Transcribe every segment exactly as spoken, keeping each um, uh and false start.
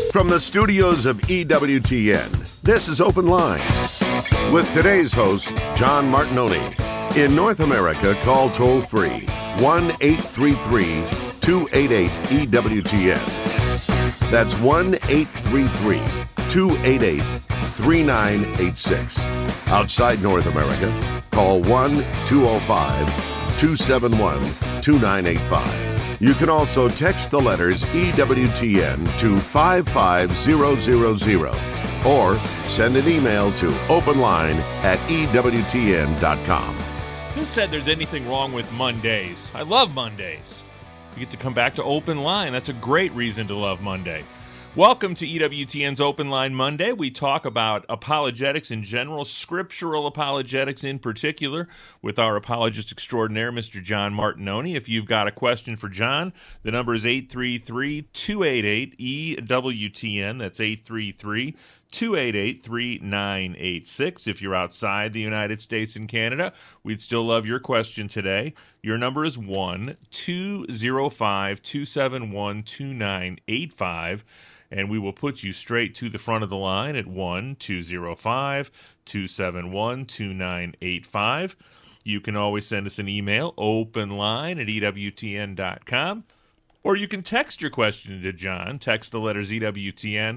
From the studios of E W T N, this is Open Line. With today's host, John Martinoni. In North America, call toll-free one eight three three, two eight eight, E W T N. That's one eight three three, two eight eight, three nine eight six. Outside North America, call one two zero five, two seven one, two nine eight five. You can also text the letters E W T N to five five zero zero zero or send an email to openline at E W T N dot com. Who said there's anything wrong with Mondays? I love Mondays. You get to come back to Open Line. That's a great reason to love Monday. Welcome to E W T N's Open Line Monday. We talk about apologetics in general, scriptural apologetics in particular, with our apologist extraordinaire, Mister John Martinoni. If you've got a question for John, the number is eight three three, two eight eight, E W T N. That's eight three three, two eight eight, three nine eight six. If you're outside the United States and Canada, we'd still love your question today. Your number is one two zero five, two seven one, two nine eight five. And we will put you straight to the front of the line at one two zero five, two seven one, two nine eight five. You can always send us an email, openline at E W T N dot com. Or you can text your question to John. Text the letters E W T N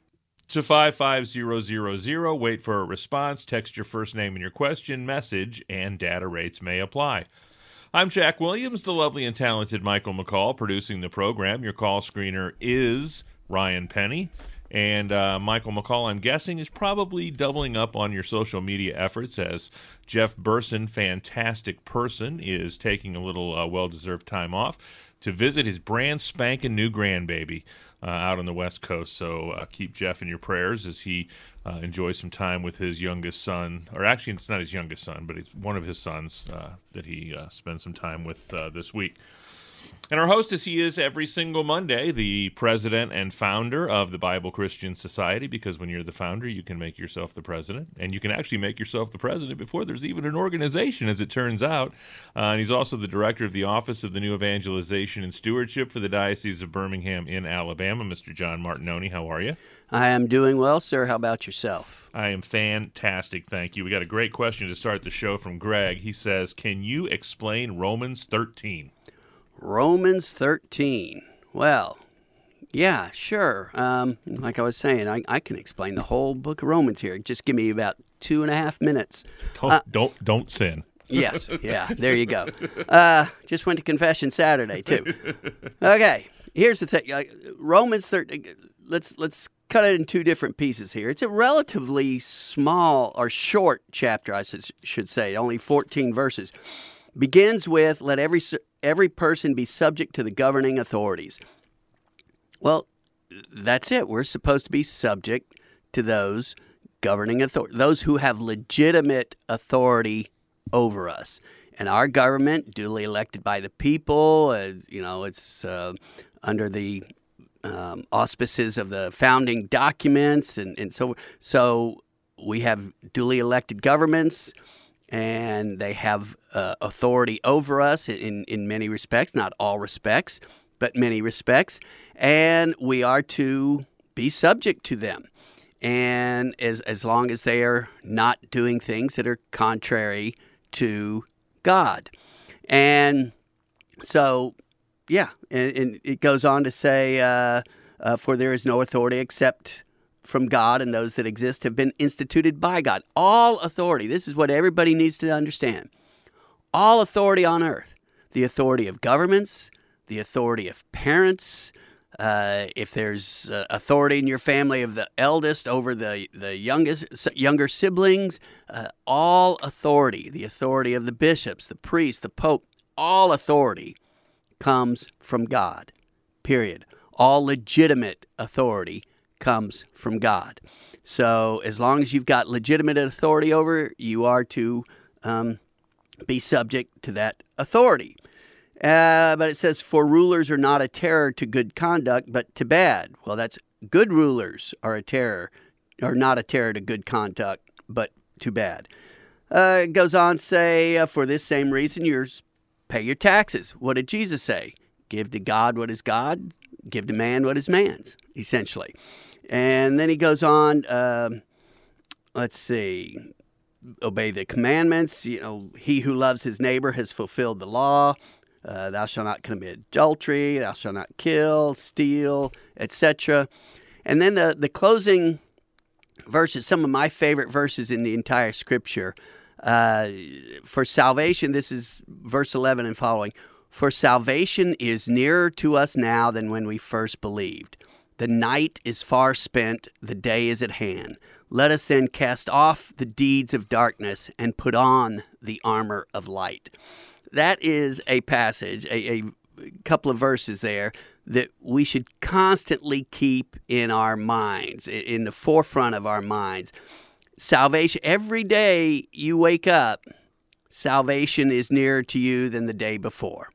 to five five zero zero zero. Wait for a response. Text your first name and your question, message, and data rates may apply. I'm Jack Williams, the lovely and talented Michael McCall, producing the program. Your call screener is Ryan Penny. And uh, Michael McCall, I'm guessing, is probably doubling up on your social media efforts as Jeff Burson, fantastic person, is taking a little uh, well-deserved time off to visit his brand spanking new grandbaby uh, out on the West Coast. So uh, keep Jeff in your prayers as he uh, enjoys some time with his youngest son. Or actually, it's not his youngest son, but it's one of his sons uh, that he uh, spends some time with uh, this week. And our host, as he is every single Monday, the president and founder of the Bible Christian Society, because when you're the founder, you can make yourself the president, and you can actually make yourself the president before there's even an organization, as it turns out. Uh, and he's also the director of the Office of the New Evangelization and Stewardship for the Diocese of Birmingham in Alabama. Mister John Martinoni, how are you? I am doing well, sir. How about yourself? I am fantastic, thank you. We got a great question to start the show from Greg. He says, can you explain Romans thirteen? Romans thirteen. Well, yeah, sure. Um, like I was saying, I, I can explain the whole book of Romans here. Just give me about two and a half minutes. Don't uh, don't, don't sin. Yes, yeah, there you go. Uh, just went to confession Saturday, too. Okay, here's the thing. Uh, Romans thirteen, let's, let's cut it in two different pieces here. It's a relatively small or short chapter, I should say, only fourteen verses. Begins with, let every every person be subject to the governing authorities. Well, that's it. We're supposed to be subject to those governing authorities, those who have legitimate authority over us. And our government, duly elected by the people, uh, you know, it's uh, under the um, auspices of the founding documents, and, and so so we have duly elected governments. And they have uh, authority over us in, in many respects, not all respects, but many respects. And we are to be subject to them. And as as long as they are not doing things that are contrary to God. And so, yeah, and, and it goes on to say, uh, uh, for there is no authority except from God, and those that exist have been instituted by God. All authority, this is what everybody needs to understand. All authority on earth, the authority of governments, the authority of parents, uh, if there's uh, authority in your family of the eldest over the, the youngest, younger siblings, uh, all authority, the authority of the bishops, the priests, the pope, all authority comes from God, period. All legitimate authority comes from God. So as long as you've got legitimate authority over, you are to um, be subject to that authority. Uh, but it says, for rulers are not a terror to good conduct, but to bad. Well, that's good rulers are a terror, are not a terror to good conduct, but to bad. Uh, it goes on to say, uh, for this same reason, you pay your taxes. What did Jesus say? Give to God what is God, give to man what is man's, essentially. And then he goes on, um, let's see, obey the commandments. You know, he who loves his neighbor has fulfilled the law. Uh, thou shalt not commit adultery, thou shalt not kill, steal, et cetera. And then the, the closing verses, some of my favorite verses in the entire scripture. Uh, for salvation, this is verse eleven and following. For salvation is nearer to us now than when we first believed. The night is far spent, the day is at hand. Let us then cast off the deeds of darkness and put on the armor of light. That is a passage, a, a couple of verses there that we should constantly keep in our minds, in the forefront of our minds. Salvation, every day you wake up, salvation is nearer to you than the day before.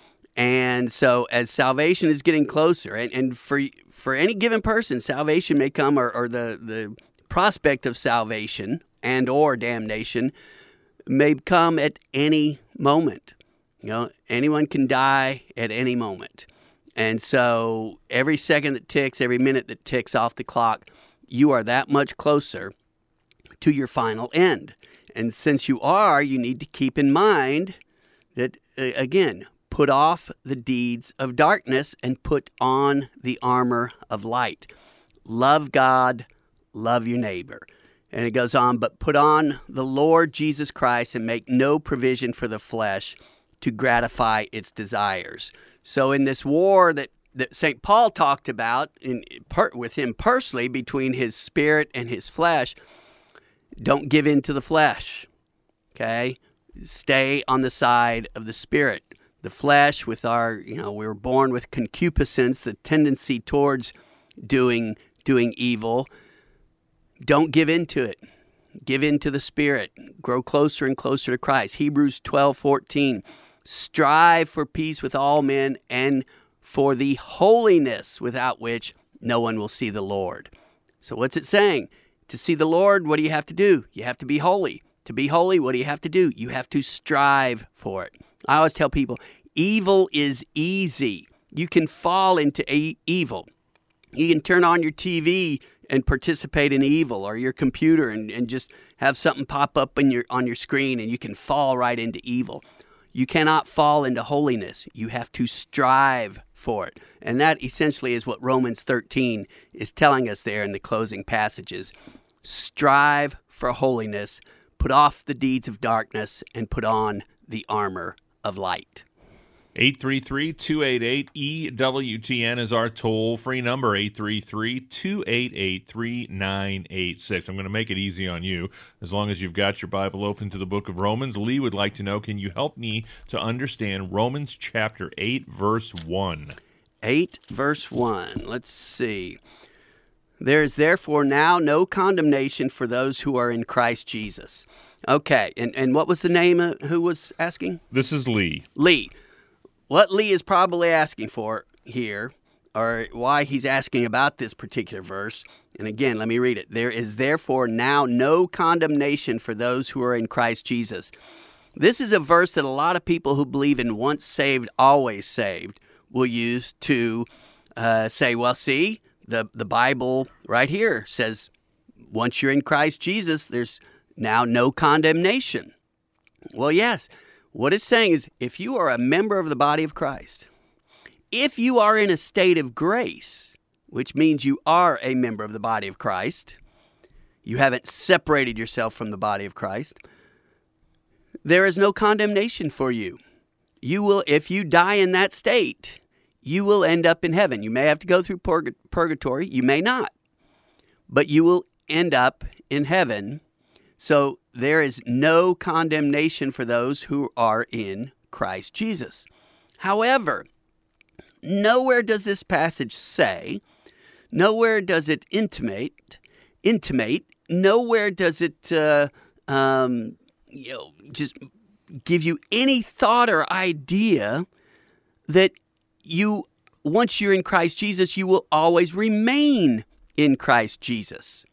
And so as salvation is getting closer, and, and for for any given person, salvation may come, or, or the, the prospect of salvation and or damnation may come at any moment. You know, anyone can die at any moment. And so every second that ticks, every minute that ticks off the clock, you are that much closer to your final end. And since you are, you need to keep in mind that, uh, again, put off the deeds of darkness and put on the armor of light. Love God, love your neighbor. And it goes on, but put on the Lord Jesus Christ and make no provision for the flesh to gratify its desires. So in this war that, that Saint Paul talked about in, per, with him personally between his spirit and his flesh, don't give in to the flesh, okay? Stay on the side of the spirit. The flesh, with our, you know, we were born with concupiscence, the tendency towards doing doing evil. Don't give in to it. Give in to the Spirit. Grow closer and closer to Christ. Hebrews twelve fourteen. Strive for peace with all men and for the holiness without which no one will see the Lord. So what's it saying? To see the Lord, what do you have to do? You have to be holy. To be holy, what do you have to do? You have to strive for it. I always tell people, evil is easy. You can fall into a- evil. You can turn on your T V and participate in evil, or your computer and, and just have something pop up in your, on your screen, and you can fall right into evil. You cannot fall into holiness. You have to strive for it. And that essentially is what Romans thirteen is telling us there in the closing passages. Strive for holiness, put off the deeds of darkness, and put on the armor of light. eight three three, two eight eight, E W T N is our toll-free number, eight three three, two eight eight, three nine eight six. I'm going to make it easy on you as long as you've got your Bible open to the book of Romans. Lee would like to know, can you help me to understand Romans chapter eight, verse one? eight, verse one. Let's see. There is therefore now no condemnation for those who are in Christ Jesus. Okay, and, and what was the name of who was asking? This is Lee. Lee. What Lee is probably asking for here, or why he's asking about this particular verse, and again, let me read it. There is therefore now no condemnation for those who are in Christ Jesus. This is a verse that a lot of people who believe in once saved, always saved will use to uh, say, well, see, the, the Bible right here says once you're in Christ Jesus, there's now no condemnation. Well, yes. What it's saying is, if you are a member of the body of Christ, if you are in a state of grace, which means you are a member of the body of Christ, you haven't separated yourself from the body of Christ, there is no condemnation for you. You will, if you die in that state, you will end up in heaven. You may have to go through purg- purgatory, you may not, but you will end up in heaven. So there is no condemnation for those who are in Christ Jesus. However, nowhere does this passage say, nowhere does it intimate, intimate, nowhere does it, uh, um, you know, just give you any thought or idea that you, once you're in Christ Jesus, you will always remain in Christ Jesus.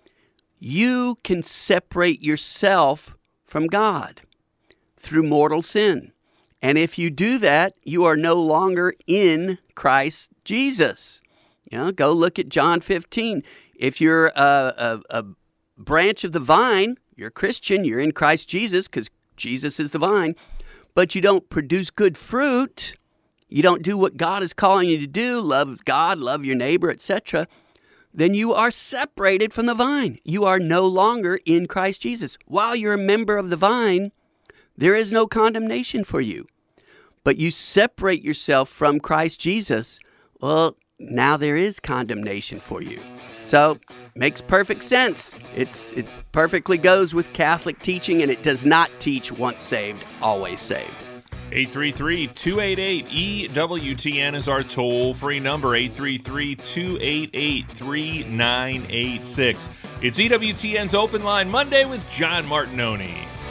You can separate yourself from God through mortal sin. And if you do that, you are no longer in Christ Jesus. You know, go look at John fifteen. If you're a, a, a branch of the vine, you're a Christian, you're in Christ Jesus because Jesus is the vine, but you don't produce good fruit, you don't do what God is calling you to do, love God, love your neighbor, et cetera, then you are separated from the vine. You are no longer in Christ Jesus. While you're a member of the vine, there is no condemnation for you. But you separate yourself from Christ Jesus, well, now there is condemnation for you. So, makes perfect sense. It's it perfectly goes with Catholic teaching, and it does not teach once saved, always saved. eight three three, two eight eight, E W T N is our toll-free number, eight three three, two eight eight, three nine eight six. It's E W T N's Open Line Monday with John Martinoni.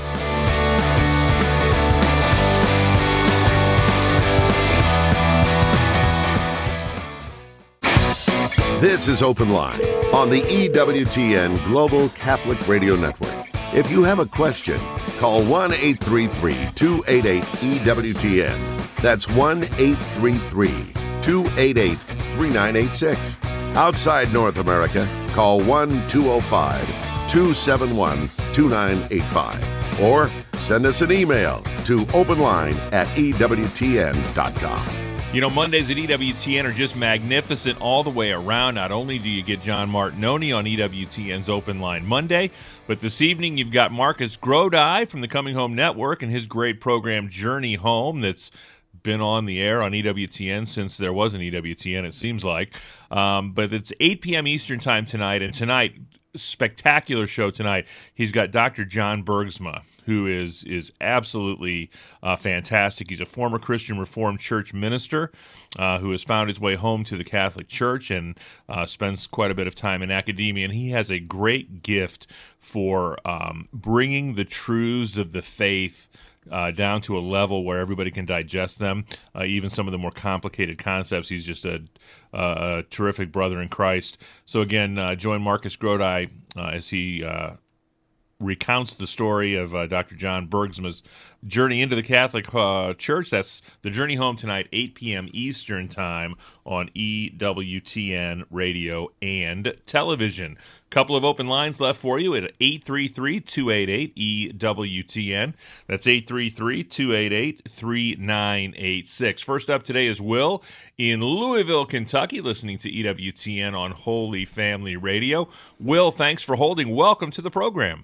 This is Open Line on the E W T N Global Catholic Radio Network. If you have a question, call one eight three three, two eight eight, E W T N. That's one eight three three, two eight eight, three nine eight six. Outside North America, call one two zero five, two seven one, two nine eight five. Or send us an email to openline at E W T N dot com. You know, Mondays at E W T N are just magnificent all the way around. Not only do you get John Martinoni on E W T N's Open Line Monday, but this evening you've got Marcus Grodi from the Coming Home Network and his great program Journey Home that's been on the air on E W T N since there was an E W T N, it seems like. Um, but it's eight p.m. Eastern Time tonight, and tonight, spectacular show tonight. He's got Doctor John Bergsma, who is is absolutely uh, fantastic. He's a former Christian Reformed Church minister uh, who has found his way home to the Catholic Church and uh, spends quite a bit of time in academia. And he has a great gift for um, bringing the truths of the faith Uh, down to a level where everybody can digest them, uh, even some of the more complicated concepts. He's just a, uh, a terrific brother in Christ. So again, uh, join Marcus Grodi uh, as he uh, recounts the story of uh, Doctor John Bergsma's journey into the Catholic uh, Church. That's the Journey Home tonight, eight p.m. Eastern Time on E W T N Radio and Television. Couple of open lines left for you at eight three three, two eight eight, E W T N. That's eight three three, two eight eight, three nine eight six. First up today is Will in Louisville, Kentucky, listening to E W T N on Holy Family Radio. Will, thanks for holding. Welcome to the program.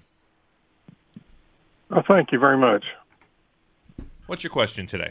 Well, thank you very much. What's your question today?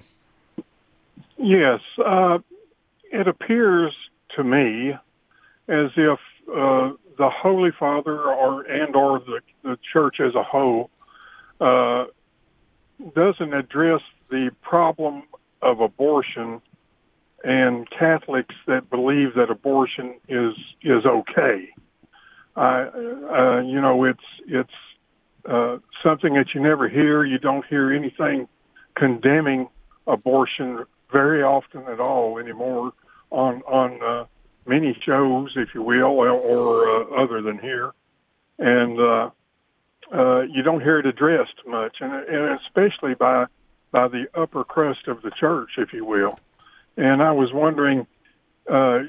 Yes, uh, it appears to me as if uh, the Holy Father or and or the, the Church as a whole uh, doesn't address the problem of abortion and Catholics that believe that abortion is is okay. Uh, uh, you know, it's it's uh, something that you never hear. You don't hear anything condemning abortion very often at all anymore on on uh, many shows, if you will, or, or uh, other than here, and uh, uh, you don't hear it addressed much, and, and especially by by the upper crust of the church, if you will. And I was wondering uh,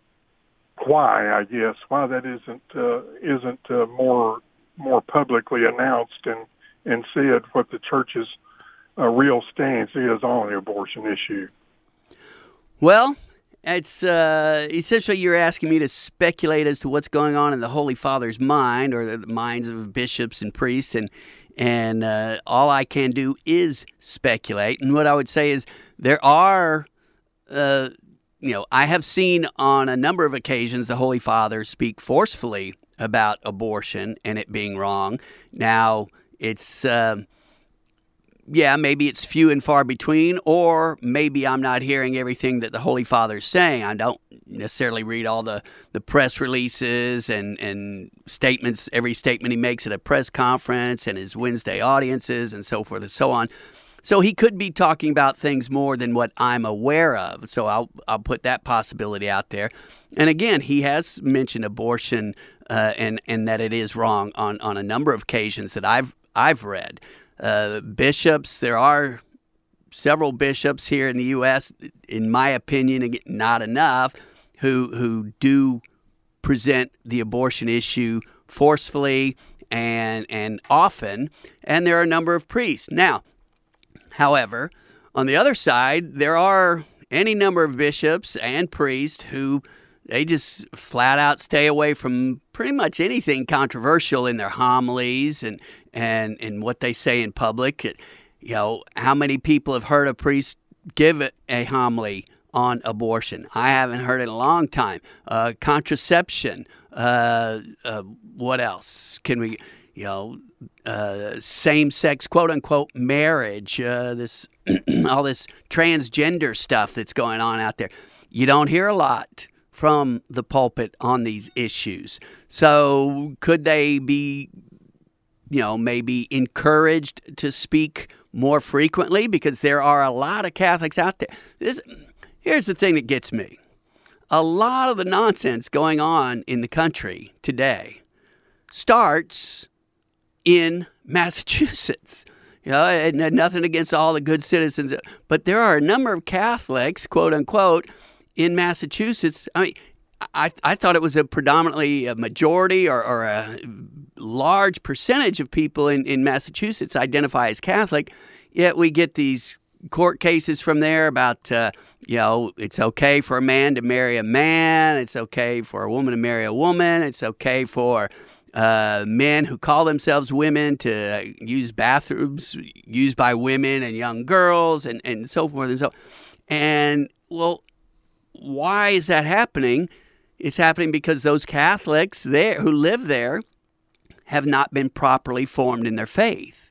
why, I guess, why that isn't uh, isn't uh, more more publicly announced and and said what the church's uh, real stance is on the abortion issue. Well, it's uh, essentially you're asking me to speculate as to what's going on in the Holy Father's mind or the minds of bishops and priests, and and uh, all I can do is speculate. And what I would say is there are, uh, you know, I have seen on a number of occasions the Holy Father speak forcefully about abortion and it being wrong. Now, it's... Uh, Yeah, maybe it's few and far between, or maybe I'm not hearing everything that the Holy Father's saying. I don't necessarily read all the, the press releases and, and statements, every statement he makes at a press conference and his Wednesday audiences and so forth and so on. So he could be talking about things more than what I'm aware of. So I'll I'll put that possibility out there. And again, he has mentioned abortion uh, and and that it is wrong on, on a number of occasions that I've I've read. Uh, bishops, there are several bishops here in the U S, in my opinion, again, not enough, who who do present the abortion issue forcefully and and often, and there are a number of priests. Now, however, on the other side, there are any number of bishops and priests who they just flat out stay away from pretty much anything controversial in their homilies and and, and what they say in public. It, you know, how many people have heard a priest give it a homily on abortion? I haven't heard it in a long time. Uh, contraception. Uh, uh, what else can we, you know, uh, same-sex, quote-unquote, marriage, uh, this all this transgender stuff that's going on out there. You don't hear a lot from the pulpit on these issues. So could they be, you know, maybe encouraged to speak more frequently? Because there are a lot of Catholics out there. This, here's the thing that gets me. A lot of the nonsense going on in the country today starts in Massachusetts. You know, and nothing against all the good citizens, but there are a number of Catholics, quote unquote, in Massachusetts. I mean, I I thought it was a predominantly a majority or, or a large percentage of people in, in Massachusetts identify as Catholic, yet we get these court cases from there about, uh, you know, it's okay for a man to marry a man, it's okay for a woman to marry a woman, it's okay for uh, men who call themselves women to use bathrooms used by women and young girls and, and so forth and so on. And, well, why is that happening? It's happening because those Catholics there who live there have not been properly formed in their faith.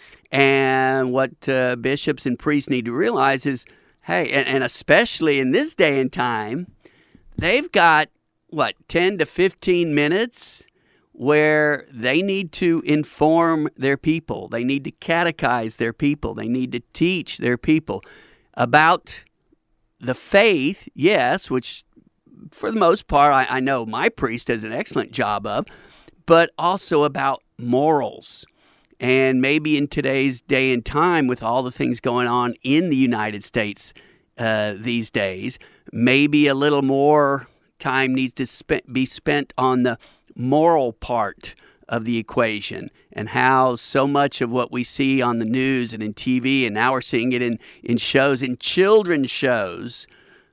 And what uh, bishops and priests need to realize is, hey, and, and especially in this day and time, they've got, what, ten to fifteen minutes where they need to inform their people. They need to catechize their people. They need to teach their people about the faith, yes, which for the most part I, I know my priest does an excellent job of, but also about morals. And maybe in today's day and time, with all the things going on in the United States uh, these days, maybe a little more time needs to spe- be spent on the moral part of the equation and how so much of what we see on the news and in T V, and now we're seeing it in, in shows, in children's shows,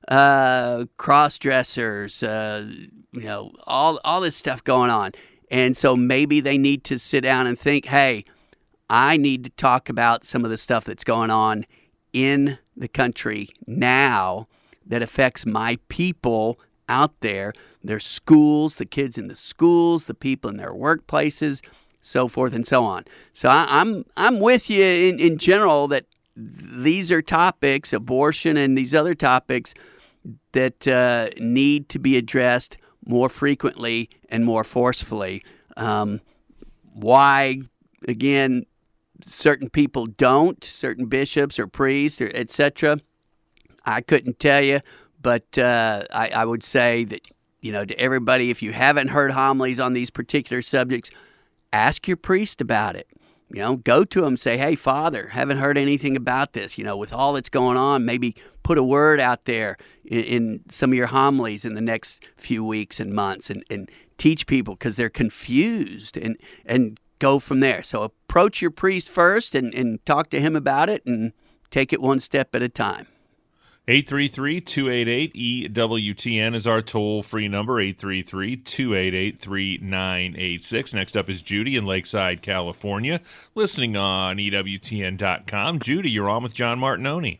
uh, cross-dressers, uh, you know, all, all this stuff going on. And so maybe they need to sit down and think, hey, I need to talk about some of the stuff that's going on in the country now that affects my people out there, their schools, the kids in the schools, the people in their workplaces, so forth and so on. So I, I'm I'm with you in, in general that these are topics, abortion and these other topics, that uh, need to be addressed more frequently and more forcefully. Um, why, again, certain people don't, certain bishops or priests, or et cetera, I couldn't tell you, but uh, I, I would say that, you know, to everybody, if you haven't heard homilies on these particular subjects, ask your priest about it. You know, go to him, say, hey, Father, haven't heard anything about this. You know, with all that's going on, maybe put a word out there in, in some of your homilies in the next few weeks and months and, and teach people because they're confused and, and go from there. So approach your priest first and, and talk to him about it and take it one step at a time. eight three three, two eight eight, E W T N is our toll-free number, eight three three, two eight eight, three nine eight six. Next up is Judy in Lakeside, California, listening on E W T N dot com. Judy, you're on with John Martinoni.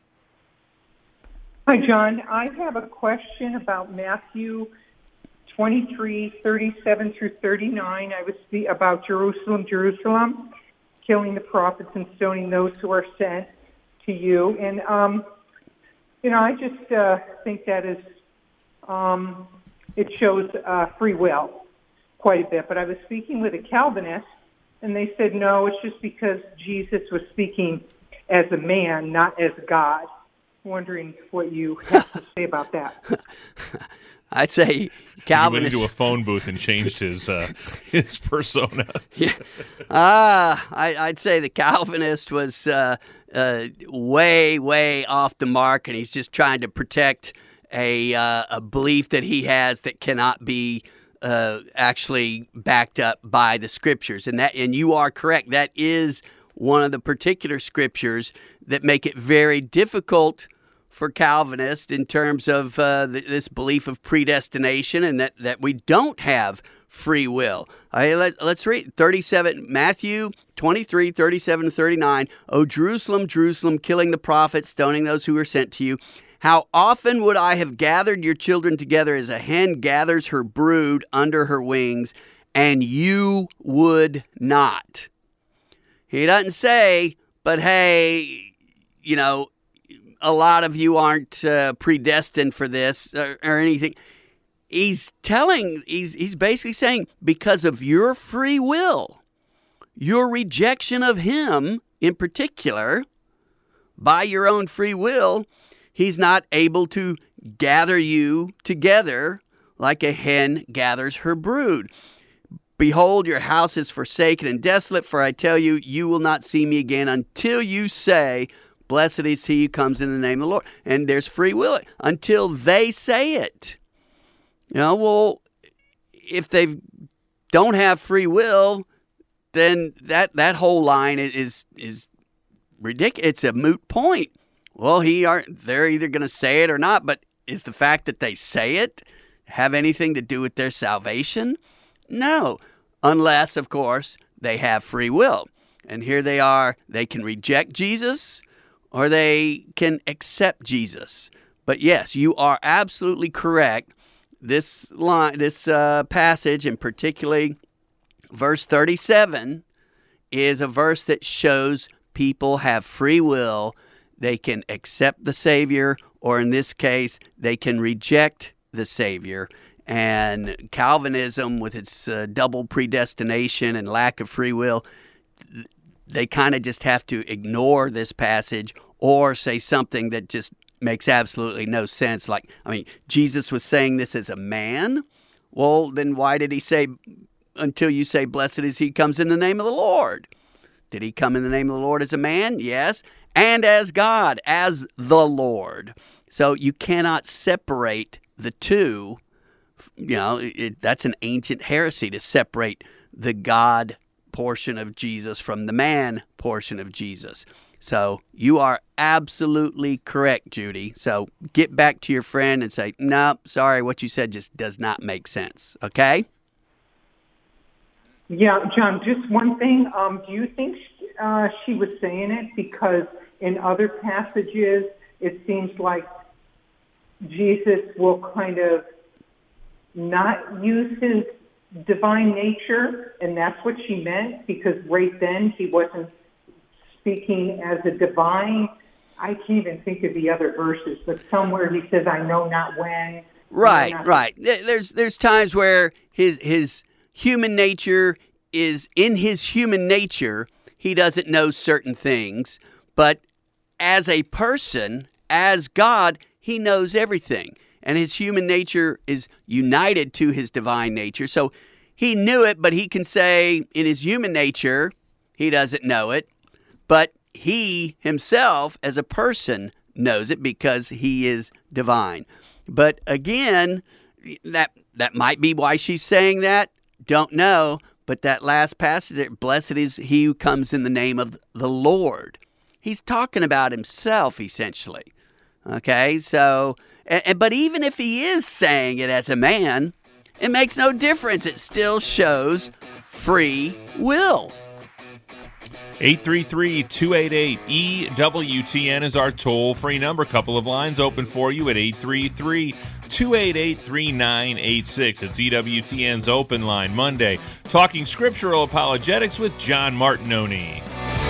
Hi, John. I have a question about Matthew twenty-three, thirty-seven through thirty-nine. I was the, about Jerusalem, Jerusalem, killing the prophets and stoning those who are sent to you. And, um, you know, I just uh, think that is, um, it shows uh, free will quite a bit. But I was speaking with a Calvinist, and they said, no, it's just because Jesus was speaking as a man, not as God. Wondering what you have to say about that. I'd say Calvinist. He went into a phone booth and changed his uh, his persona. Yeah, uh, I, I'd say the Calvinist was uh, uh, way, way off the mark, and he's just trying to protect a uh, a belief that he has that cannot be uh, actually backed up by the scriptures. And that, and you are correct. That is one of the particular scriptures that make it very difficult for Calvinists in terms of uh, th- this belief of predestination and that, that we don't have free will. All right, let, let's read thirty-seven, Matthew twenty-three, thirty-seven to thirty-nine. O Jerusalem, Jerusalem, killing the prophets, stoning those who were sent to you. How often would I have gathered your children together as a hen gathers her brood under her wings, and you would not. He doesn't say, but hey, you know, a lot of you aren't uh, predestined for this or, or anything. He's telling, he's, he's basically saying, because of your free will, your rejection of him in particular, by your own free will, he's not able to gather you together like a hen gathers her brood. Behold, your house is forsaken and desolate, for I tell you, you will not see me again until you say, blessed is he who comes in the name of the Lord. And there's free will until they say it. You know, well, if they don't have free will, then that, that whole line is is ridiculous. It's a moot point. Well, he aren't. They're either going to say it or not. But is the fact that they say it have anything to do with their salvation? No, unless, of course, they have free will. And here they are. They can reject Jesus or they can accept Jesus. But yes, you are absolutely correct. This line, this uh, passage, and particularly verse thirty-seven, is a verse that shows people have free will. They can accept the Savior, or in this case, they can reject the Savior. And Calvinism, with its uh, double predestination and lack of free will, they kind of just have to ignore this passage or say something that just makes absolutely no sense. Like, I mean, Jesus was saying this as a man. Well, then why did he say, until you say, blessed is he comes in the name of the Lord? Did he come in the name of the Lord as a man? Yes. And as God, as the Lord. So you cannot separate the two. You know, it, that's an ancient heresy to separate the God portion of Jesus from the man portion of Jesus. So you are absolutely correct, Judy. So get back to your friend and say, no, sorry, what you said just does not make sense. Okay? Yeah, John, just one thing. Um, do you think uh, she was saying it because in other passages it seems like Jesus will kind of not use his divine nature, and that's what she meant, because right then he wasn't speaking as a divine. I can't even think of the other verses, but somewhere he says, I know not when. Right, not right. There's there's times where his his human nature is, in his human nature, he doesn't know certain things, but as a person, as God, he knows everything. And his human nature is united to his divine nature. So he knew it, but he can say in his human nature, he doesn't know it. But he himself, as a person, knows it because he is divine. But again, that that might be why she's saying that. Don't know. But that last passage, blessed is he who comes in the name of the Lord. He's talking about himself, essentially. Okay, so, and, but even if he is saying it as a man, it makes no difference. It still shows free will. eight three three, two eight eight, E W T N is our toll-free number. Couple of lines open for you at eight three three, two eight eight, three nine eight six. It's E W T N's Open Line Monday, talking scriptural apologetics with John Martinoni.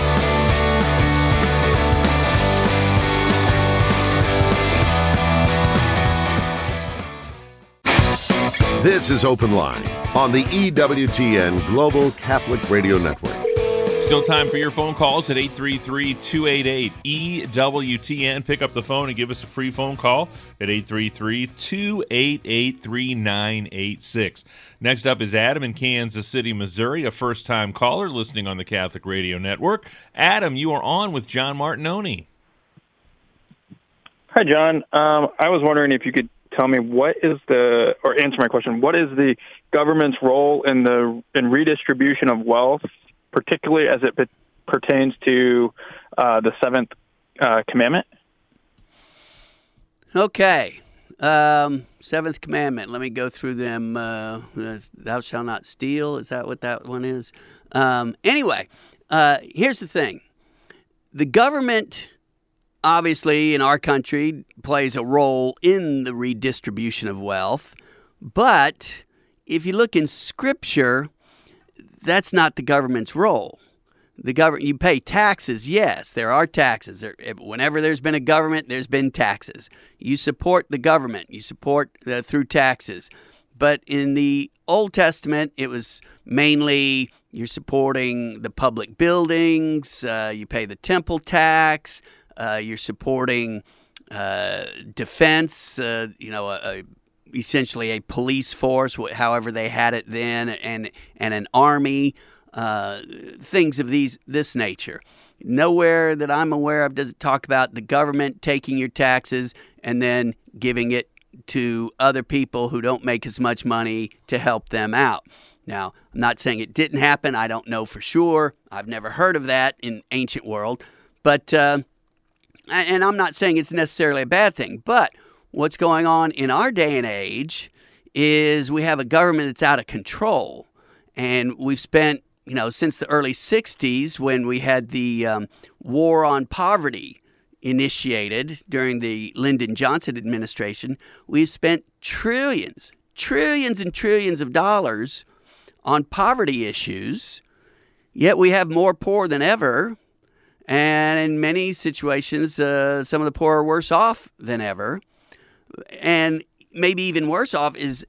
This is Open Line on the E W T N Global Catholic Radio Network. Still time for your phone calls at eight three three, two eight eight, E W T N. Pick up the phone and give us a free phone call at eight three three, two eight eight, three nine eight six. Next up is Adam in Kansas City, Missouri, a first-time caller listening on the Catholic Radio Network. Adam, you are on with John Martinoni. Hi, John. Um, I was wondering if you could tell me what is the, or answer my question, what is the government's role in the in redistribution of wealth, particularly as it pertains to uh, the seventh uh, commandment? Okay. Um, seventh commandment. Let me go through them. Uh, thou shalt not steal. Is that what that one is? Um, anyway, uh, here's the thing. The government, obviously, in our country, plays a role in the redistribution of wealth. But if you look in Scripture, that's not the government's role. The government, you pay taxes. Yes, there are taxes. There, whenever there's been a government, there's been taxes. You support the government. You support uh, through taxes. But in the Old Testament, it was mainly you're supporting the public buildings. Uh, you pay the temple tax. Uh, you're supporting uh, defense. Uh, you know, a, a, essentially a police force, however they had it then, and and an army. Uh, things of these this nature. Nowhere that I'm aware of does it talk about the government taking your taxes and then giving it to other people who don't make as much money to help them out. Now, I'm not saying it didn't happen. I don't know for sure. I've never heard of that in ancient world. But, uh, and I'm not saying it's necessarily a bad thing. But what's going on in our day and age is we have a government that's out of control. And we've spent You know, since the early sixties, when we had the um, war on poverty initiated during the Lyndon Johnson administration, we've spent trillions, trillions and trillions of dollars on poverty issues, yet we have more poor than ever. And in many situations, uh, some of the poor are worse off than ever. And maybe even worse off is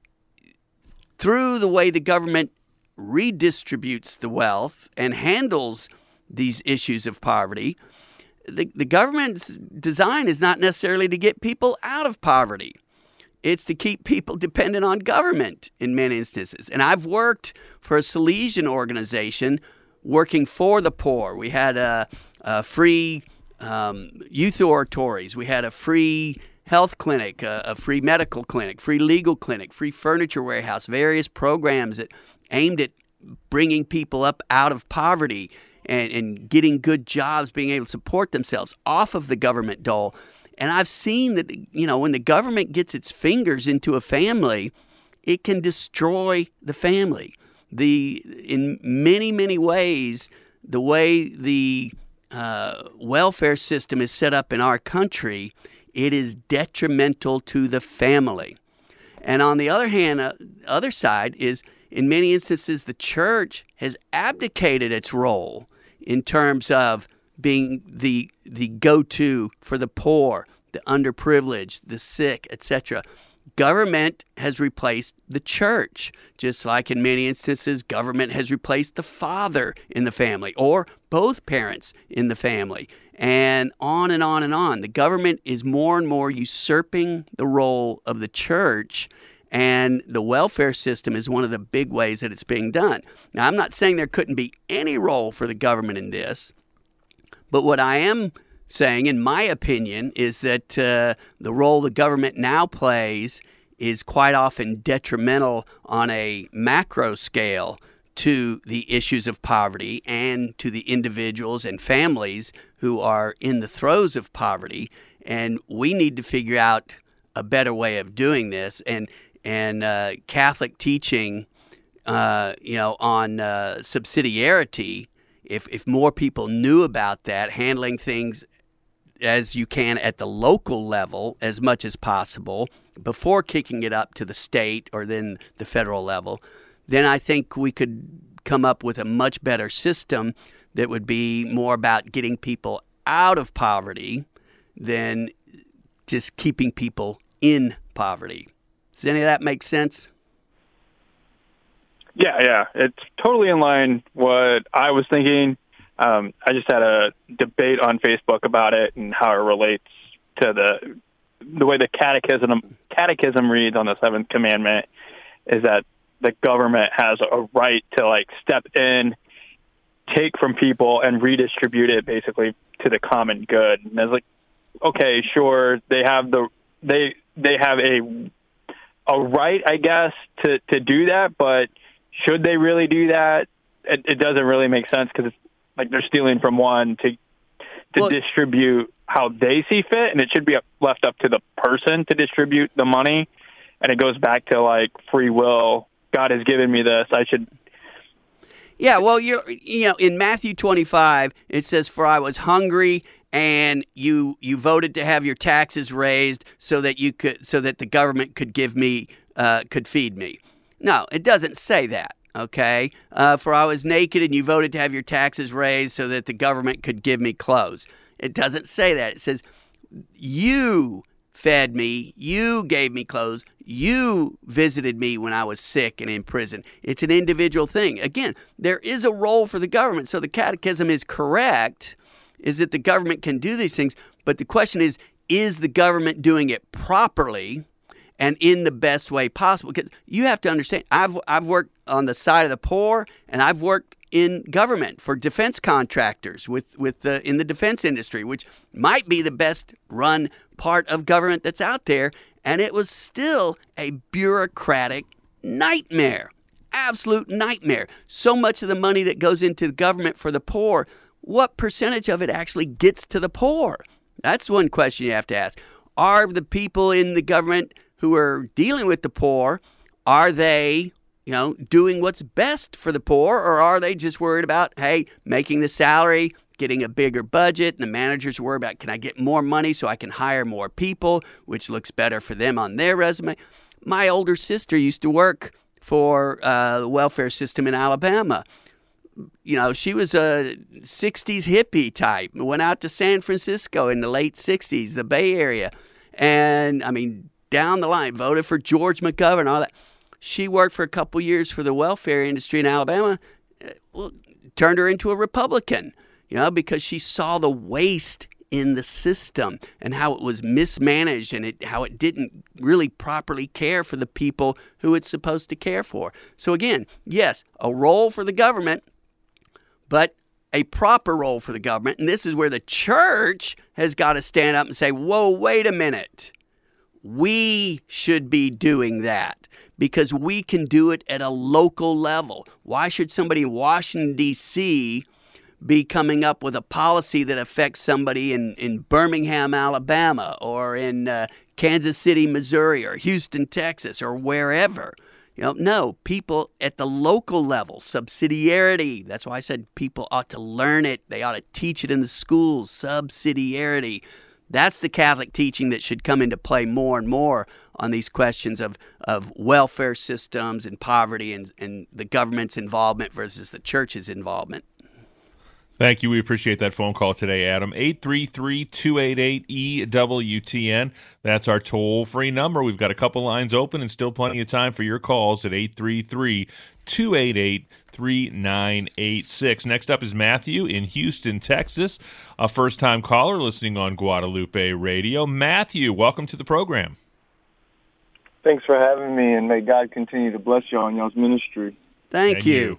through the way the government redistributes the wealth and handles these issues of poverty, the, the government's design is not necessarily to get people out of poverty. It's to keep people dependent on government in many instances. And I've worked for a Salesian organization working for the poor. We had a, a free um, youth oratories. We had a free health clinic, a, a free medical clinic, free legal clinic, free furniture warehouse, various programs that aimed at bringing people up out of poverty and, and getting good jobs, being able to support themselves off of the government dole. And I've seen that, you know, when the government gets its fingers into a family, it can destroy the family. The in many, many ways, the way the uh, welfare system is set up in our country, it is detrimental to the family. And on the other hand, uh, other side is, in many instances, the church has abdicated its role in terms of being the the go-to for the poor, the underprivileged, the sick, et cetera. Government has replaced the church, just like in many instances, government has replaced the father in the family or both parents in the family, and on and on and on. The government is more and more usurping the role of the church, and the welfare system is one of the big ways that it's being done. Now, I'm not saying there couldn't be any role for the government in this, but what I am saying, in my opinion, is that uh, the role the government now plays is quite often detrimental on a macro scale to the issues of poverty and to the individuals and families who are in the throes of poverty. And we need to figure out a better way of doing this. And and uh, Catholic teaching, uh, you know, on uh, subsidiarity, if if more people knew about that, handling things as you can at the local level as much as possible before kicking it up to the state or then the federal level, then I think we could come up with a much better system that would be more about getting people out of poverty than just keeping people in poverty. Does any of that make sense? Yeah, yeah. It's totally in line what I was thinking. Um, I just had a debate on Facebook about it and how it relates to the the way the catechism catechism reads on the seventh commandment is that the government has a right to like step in, take from people, and redistribute it basically to the common good. And as like okay, sure, they have the they they have a a right, I guess, to, to do that, but should they really do that? It, it doesn't really make sense because it's like they're stealing from one to to well, distribute how they see fit, and it should be left up to the person to distribute the money. And it goes back to like free will. God has given me this. I should. Yeah, well, you're you know in Matthew twenty-five it says, "For I was hungry, and you you voted to have your taxes raised so that you could so that the government could give me uh, could feed me." No, it doesn't say that. Okay, uh, for I was naked, and you voted to have your taxes raised so that the government could give me clothes. It doesn't say that. It says, "You fed me, you gave me clothes, you visited me when I was sick and in prison." It's an individual thing. Again, there is a role for the government. So the catechism is correct, is that the government can do these things. But the question is, is the government doing it properly and in the best way possible? Because you have to understand, I've I've worked on the side of the poor, and I've worked in government for defense contractors with with the in the defense industry, which might be the best run part of government that's out there, and it was still a bureaucratic nightmare, absolute nightmare. So much of the money that goes into the government for the poor, what percentage of it actually gets to the poor? That's one question you have to ask. Are the people in the government who are dealing with the poor, are they, you know, doing what's best for the poor, or are they just worried about, hey, making the salary, getting a bigger budget, and the managers worry about, can I get more money so I can hire more people, which looks better for them on their resume? My older sister used to work for uh, the welfare system in Alabama. You know, she was a sixties hippie type, went out to San Francisco in the late sixties, the Bay Area, and, I mean, down the line, voted for George McGovern and all that. She worked for a couple years for the welfare industry in Alabama. Well, turned her into a Republican, you know, because she saw the waste in the system and how it was mismanaged and it, how it didn't really properly care for the people who it's supposed to care for. So again, yes, a role for the government, but a proper role for the government. And this is where the church has got to stand up and say, whoa, wait a minute. We should be doing that because we can do it at a local level. Why should somebody in Washington, D C be coming up with a policy that affects somebody in, in Birmingham, Alabama, or in uh, Kansas City, Missouri, or Houston, Texas, or wherever? You know, no, people at the local level, subsidiarity. That's why I said people ought to learn it. They ought to teach it in the schools, subsidiarity. That's the Catholic teaching that should come into play more and more on these questions of, of welfare systems and poverty and, and the government's involvement versus the church's involvement. Thank you. We appreciate that phone call today, Adam. eight three three, two eight eight, E W T N. That's our toll-free number. We've got a couple lines open and still plenty of time for your calls at eight three three, two eight eight, three nine eight six. Next up is Matthew in Houston, Texas, a first-time caller listening on Guadalupe Radio. Matthew, welcome to the program. Thanks for having me, and may God continue to bless y'all in y'all's ministry. Thank And you. you.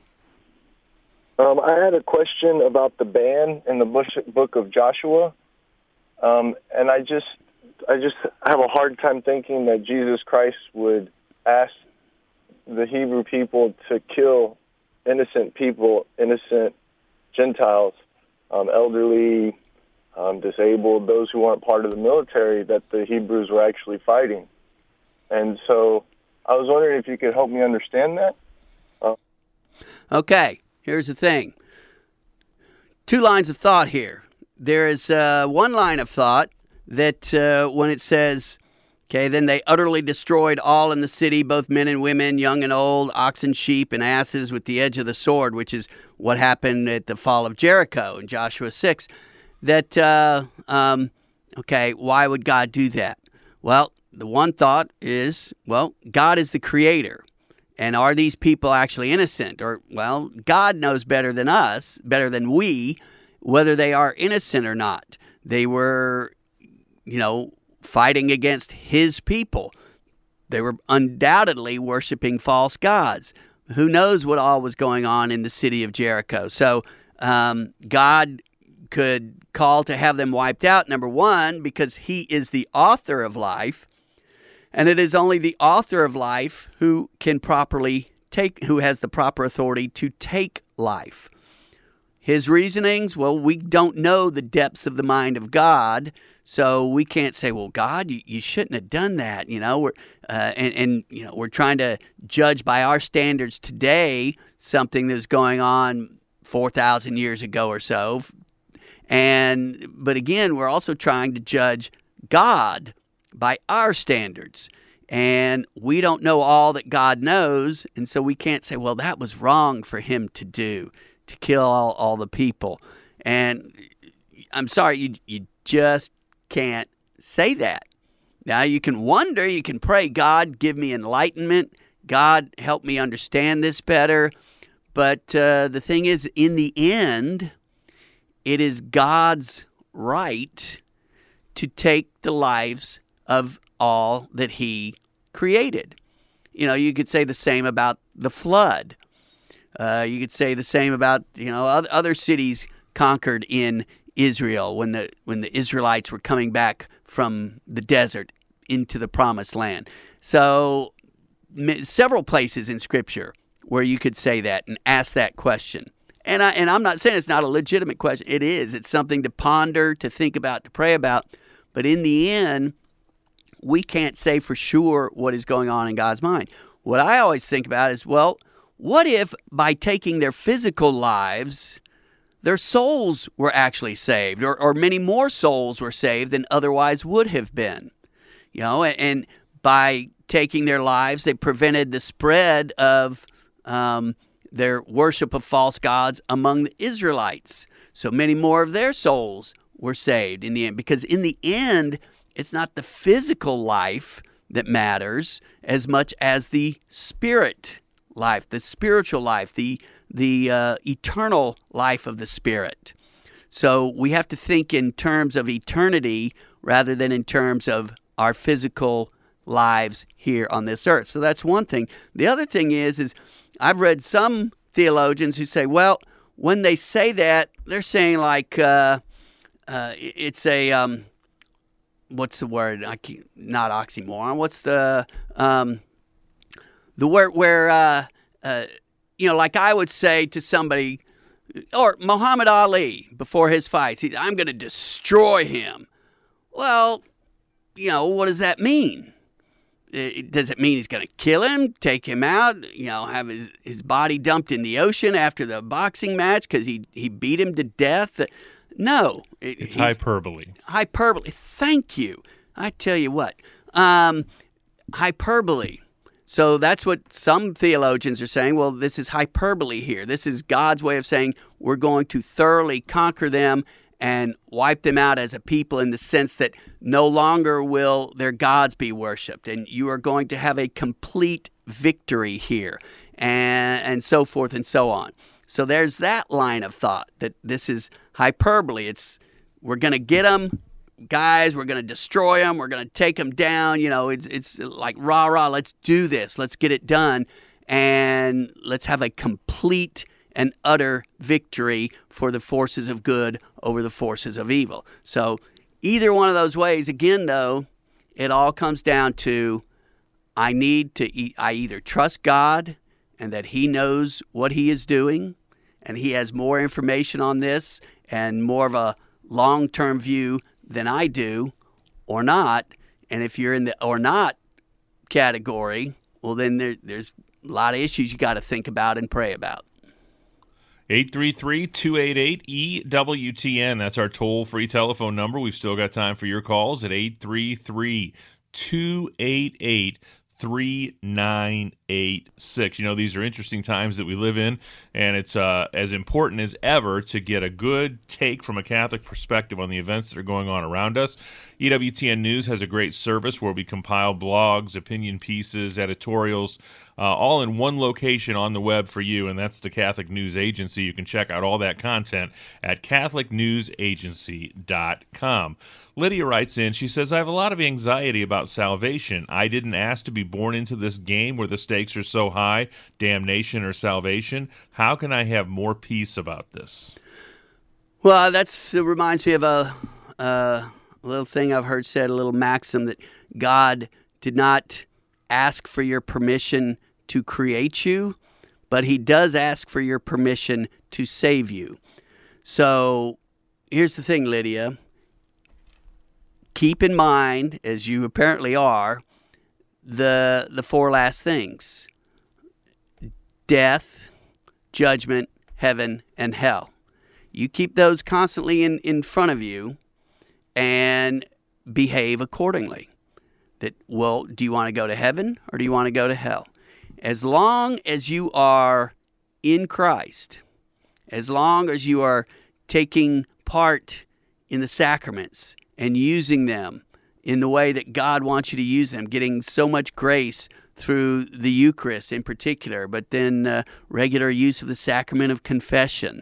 Um, I had a question about the ban in the bush, book of Joshua, um, and I just, I just have a hard time thinking that Jesus Christ would ask the Hebrew people to kill innocent people, innocent Gentiles, um, elderly, um, disabled, those who aren't part of the military that the Hebrews were actually fighting. And so I was wondering if you could help me understand that. Uh, Okay. Here's the thing. Two lines of thought here. There is uh, one line of thought that uh, when it says, okay, then they utterly destroyed all in the city, both men and women, young and old, oxen, sheep, and asses with the edge of the sword, which is what happened at the fall of Jericho in Joshua six. That, uh, um, okay, why would God do that? Well, the one thought is, well, God is the creator. And are these people actually innocent? Or, well, God knows better than us, better than we, whether they are innocent or not. They were, you know, fighting against his people. They were undoubtedly worshiping false gods. Who knows what all was going on in the city of Jericho? So um, God could call to have them wiped out, number one, because he is the author of life, and it is only the author of life who can properly take, who has the proper authority to take life. His reasonings, well, we don't know the depths of the mind of God, so we can't say, well, God, you, you shouldn't have done that. You know, we're uh, and, and you know we're trying to judge by our standards today something that's going on four thousand years ago or so. And but again, we're also trying to judge God by our standards. And we don't know all that God knows, and so we can't say, well, that was wrong for him to do, to kill all, all the people. And I'm sorry, you you just can't say that. Now, you can wonder, you can pray, God, give me enlightenment. God, help me understand this better. But uh, the thing is, in the end, it is God's right to take the lives of all that he created. You know, you could say the same about the flood. Uh, you could say the same about, you know, other cities conquered in Israel when the when the Israelites were coming back from the desert into the promised land. So several places in Scripture where you could say that and ask that question. And I and I'm not saying it's not a legitimate question. It is. It's something to ponder, to think about, to pray about. But in the end, we can't say for sure what is going on in God's mind. What I always think about is, well, what if by taking their physical lives, their souls were actually saved, or, or many more souls were saved than otherwise would have been? You know, and, and by taking their lives, they prevented the spread of um, their worship of false gods among the Israelites. So many more of their souls were saved in the end, because in the end, it's not the physical life that matters as much as the spirit life, the spiritual life, the the uh, eternal life of the Spirit. So we have to think in terms of eternity rather than in terms of our physical lives here on this earth. So that's one thing. The other thing is, is I've read some theologians who say, well, when they say that, they're saying like uh, uh, it's a um, what's the word? I can't, not oxymoron. What's the um, the word where uh, uh, you know, like I would say to somebody, or Muhammad Ali before his fights, he, I'm going to destroy him. Well, you know, what does that mean? It, does it mean he's going to kill him, take him out, you know, have his, his body dumped in the ocean after the boxing match because he, he beat him to death? No. It, it's hyperbole. Hyperbole. Thank you. I tell you what. Um, hyperbole. So that's what some theologians are saying. Well, this is hyperbole here. This is God's way of saying we're going to thoroughly conquer them and wipe them out as a people, in the sense that no longer will their gods be worshipped, and you are going to have a complete victory here, and, and so forth and so on. So there's that line of thought, that this is hyperbole. It's we're going to get them, guys, we're going to destroy them, we're going to take them down. You know, it's it's like rah rah, let's do this, let's get it done, and let's have a complete and utter victory for the forces of good over the forces of evil. So either one of those ways, again, though, it all comes down to I need to e- I either trust God and that he knows what he is doing, and he has more information on this and more of a long-term view than I do, or not. And if you're in the or not category, well, then there, there's a lot of issues you got to think about and pray about. eight three three, two eight eight, E W T N. That's our toll-free telephone number. We've still got time for your calls at eight three three, two eight eight, three nine eight six. You know, these are interesting times that we live in, and it's uh, as important as ever to get a good take from a Catholic perspective on the events that are going on around us. E W T N News has a great service where we compile blogs, opinion pieces, editorials, uh, all in one location on the web for you, and that's the Catholic News Agency. You can check out all that content at catholic news agency dot com. Lydia writes in, she says, I have a lot of anxiety about salvation. I didn't ask to be born into this game where the stakes are so high, damnation or salvation. How can I have more peace about this? Well, that's it reminds me of a, a little thing I've heard said, a little maxim that God did not ask for your permission to create you, but he does ask for your permission to save you. So here's the thing, Lydia. Keep in mind, as you apparently are, the the four last things: death, judgment, heaven, and hell. You keep those constantly in, in front of you and behave accordingly. That, well, do you want to go to heaven or do you want to go to hell? As long as you are in Christ, as long as you are taking part in the sacraments and using them in the way that God wants you to use them, getting so much grace through the Eucharist in particular, but then uh, regular use of the sacrament of confession,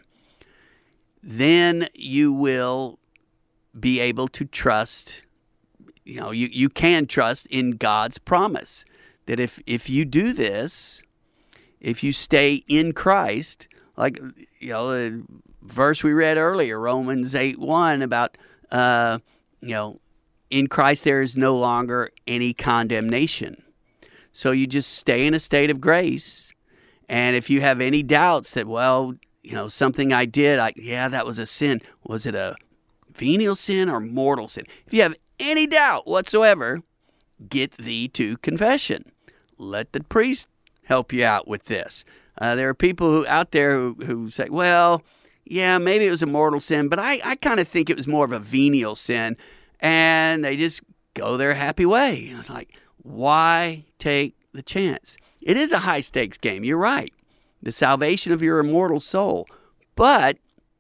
then you will be able to trust, you know, you, you can trust in God's promise that if, if you do this, if you stay in Christ, like, you know, the verse we read earlier, Romans eight one, about, uh, you know, in Christ there is no longer any condemnation. So you just stay in a state of grace. And if you have any doubts that, well, you know, something I did, I, yeah, that was a sin. Was it a venial sin or mortal sin? If you have any doubt whatsoever, get thee to confession. Let the priest help you out with this. Uh, there are people who out there who, who say, well, yeah, maybe it was a mortal sin, but I, I kind of think it was more of a venial sin. And they just go their happy way. And it's like, why take the chance? It is a high-stakes game. You're right. The salvation of your immortal soul. But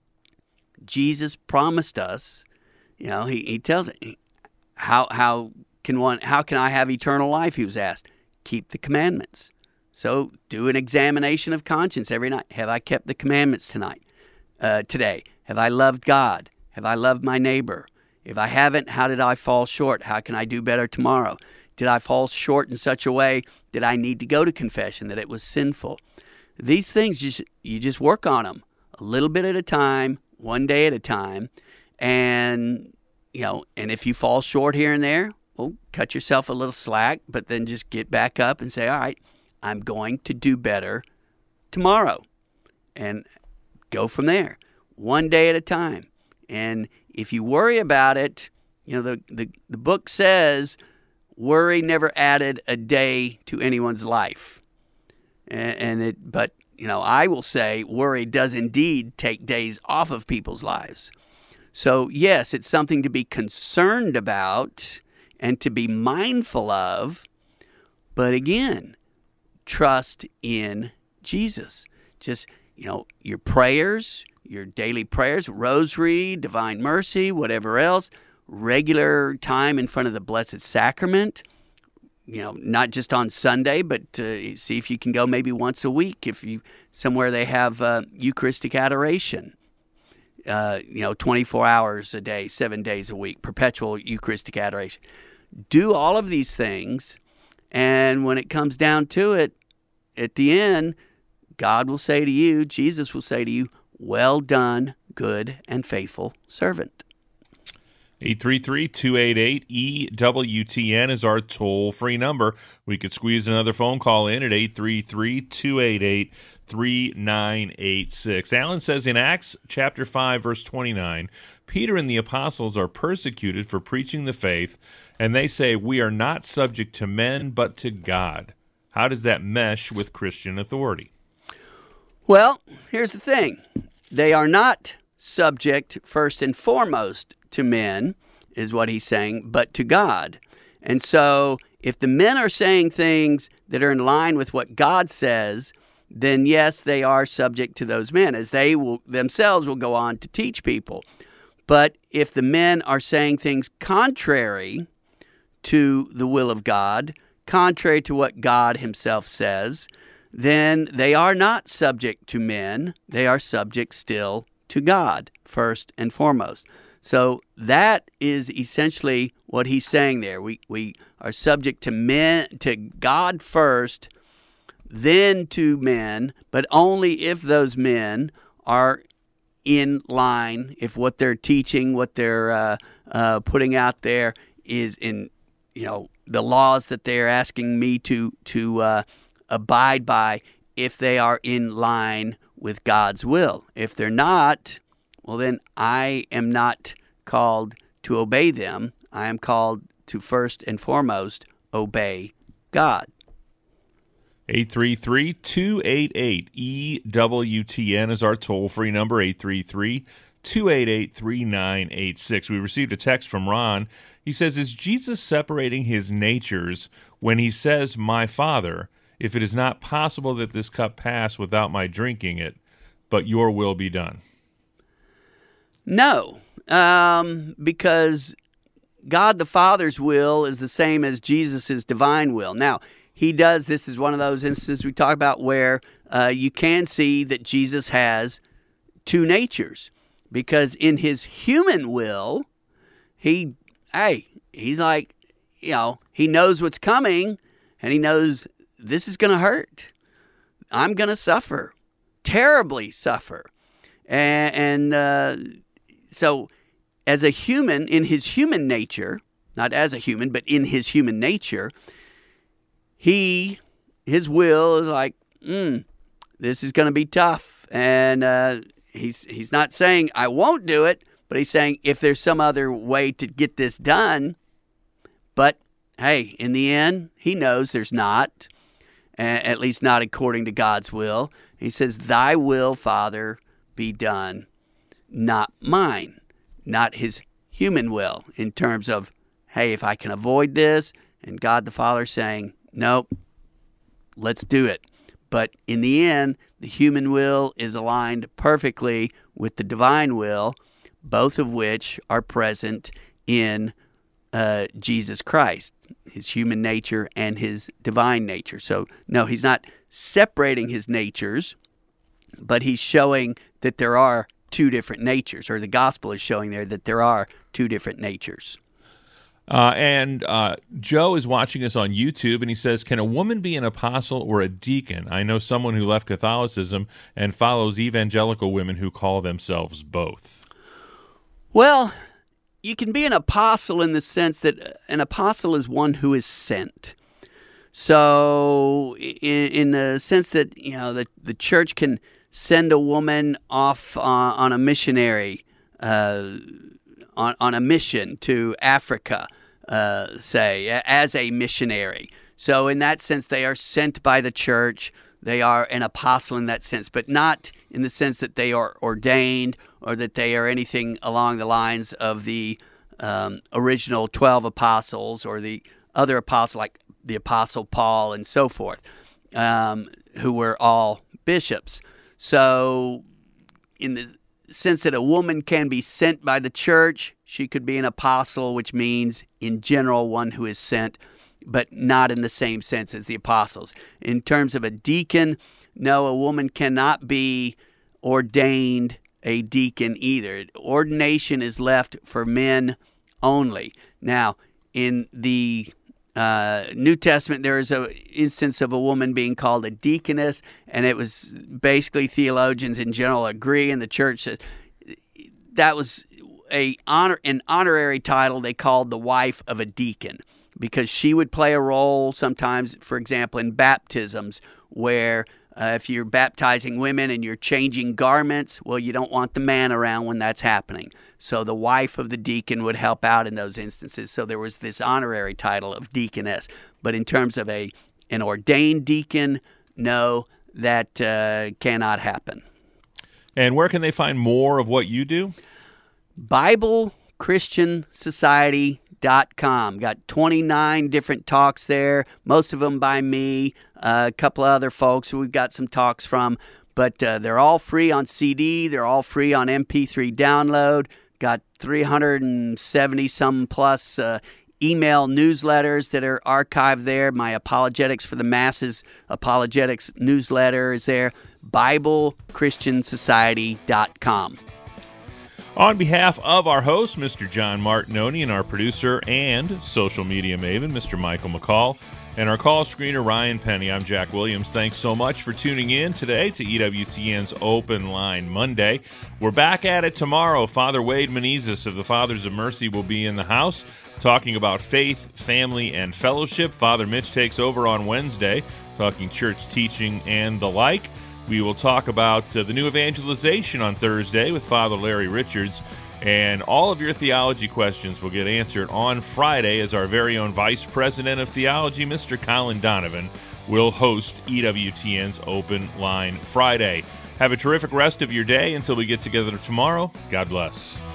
Jesus promised us, you know, he, he tells it, how how can one how can I have eternal life, he was asked. Keep the commandments. So do an examination of conscience every night. Have I kept the commandments tonight? Uh, today? Have I loved God? Have I loved my neighbor? If I haven't, how did I fall short? How can I do better tomorrow? Did I fall short in such a way that I need to go to confession, that it was sinful? These things, just, you just work on them a little bit at a time, one day at a time. And, you know, and if you fall short here and there, well, cut yourself a little slack, but then just get back up and say, all right, I'm going to do better tomorrow. And go from there, one day at a time. And if you worry about it, you know, the, the, the book says worry never added a day to anyone's life. And, and it, but, you know, I will say worry does indeed take days off of people's lives. So, yes, it's something to be concerned about and to be mindful of. But again, trust in Jesus. Just, you know, your prayers, your daily prayers, rosary, divine mercy, whatever else, regular time in front of the Blessed Sacrament, you know, not just on Sunday, but uh, see if you can go maybe once a week if you somewhere they have uh, Eucharistic adoration, uh, you know, twenty-four hours a day, seven days a week, perpetual Eucharistic adoration. Do all of these things, and when it comes down to it, at the end, God will say to you, Jesus will say to you, well done, good and faithful servant. eight three three, two eight eight, E W T N is our toll-free number. We could squeeze another phone call in at eight three three, two eight eight, three nine eight six. Alan says in Acts chapter five, verse twenty-nine, Peter and the apostles are persecuted for preaching the faith, and they say, we are not subject to men, but to God. How does that mesh with Christian authority? Well, here's the thing. They are not subject, first and foremost, to men, is what he's saying, but to God. And so if the men are saying things that are in line with what God says, then yes, they are subject to those men, as they will themselves will go on to teach people. But if the men are saying things contrary to the will of God, contrary to what God himself says, then they are not subject to men. They are subject still to God, first and foremost. So that is essentially what he's saying there. We we are subject to men, to God first, then to men, but only if those men are in line, if what they're teaching, what they're uh, uh, putting out there is in, you know, the laws that they're asking me to to uh, abide by, if they are in line with God's will. If they're not, well, then I am not called to obey them. I am called to first and foremost obey God. eight three three, two eight eight, E W T N is our toll-free number, eight three three, two eight eight, three nine eight six. We received a text from Ron. He says, is Jesus separating his natures when he says, my Father, if it is not possible that this cup pass without my drinking it, but your will be done? No, um, because God the Father's will is the same as Jesus' divine will. Now, he does, this is one of those instances we talk about where uh, you can see that Jesus has two natures, because in his human will, he, hey, he's like, you know, he knows what's coming, and he knows this is going to hurt. I'm going to suffer, terribly suffer. And, and uh, so as a human, in his human nature, not as a human, but in his human nature, he, his will is like, mm, this is going to be tough. And uh, he's he's not saying, I won't do it, but he's saying, if there's some other way to get this done. But, hey, in the end, he knows there's not, at least not according to God's will. He says, thy will, Father, be done, not mine. Not his human will, in terms of, hey, if I can avoid this, and God the Father saying, nope, let's do it. But in the end, the human will is aligned perfectly with the divine will, both of which are present in uh, Jesus Christ, his human nature and his divine nature. So, no, he's not separating his natures, but he's showing that there are two different natures, or the gospel is showing there that there are two different natures. Uh, and uh, Joe is watching us on YouTube, and he says, can a woman be an apostle or a deacon? I know someone who left Catholicism and follows evangelical women who call themselves both. Well, you can be an apostle in the sense that an apostle is one who is sent. So in, in the sense that, you know, the, the church can send a woman off uh, on a missionary, uh, on, on a mission to Africa, uh, say, as a missionary. So in that sense, they are sent by the church. They are an apostle in that sense, but not in the sense that they are ordained or that they are anything along the lines of the um, original twelve apostles or the other apostles like the Apostle Paul and so forth, um, who were all bishops. So in the sense that a woman can be sent by the church, she could be an apostle, which means in general one who is sent, but not in the same sense as the apostles. In terms of a deacon, no, a woman cannot be ordained a deacon either. Ordination is left for men only. Now, in the Uh, New Testament, there is an instance of a woman being called a deaconess, and it was basically theologians in general agree, and the church says that was a honor, an honorary title they called the wife of a deacon, because she would play a role sometimes, for example, in baptisms, where uh, if you're baptizing women and you're changing garments, well, you don't want the man around when that's happening. So the wife of the deacon would help out in those instances. So there was this honorary title of deaconess. But in terms of a an ordained deacon, no, that uh, cannot happen. And where can they find more of what you do? Bible Christian Society dot com. Got twenty-nine different talks there, most of them by me, uh, a couple of other folks who we've got some talks from. But uh, they're all free on C D. They're all free on M P three download. Got three hundred seventy some plus uh, email newsletters that are archived there. My Apologetics for the Masses Apologetics newsletter is there. Bible Christian Society dot com. On behalf of our host, Mister John Martinoni, and our producer and social media maven, Mister Michael McCall, and our call screener, Ryan Penny. I'm Jack Williams. Thanks so much for tuning in today to E W T N's Open Line Monday. We're back at it tomorrow. Father Wade Menezes of the Fathers of Mercy will be in the house talking about faith, family, and fellowship. Father Mitch takes over on Wednesday, talking church teaching and the like. We will talk about uh, the new evangelization on Thursday with Father Larry Richards. And all of your theology questions will get answered on Friday as our very own Vice President of Theology, Mister Colin Donovan, will host E W T N's Open Line Friday. Have a terrific rest of your day until we get together tomorrow. God bless.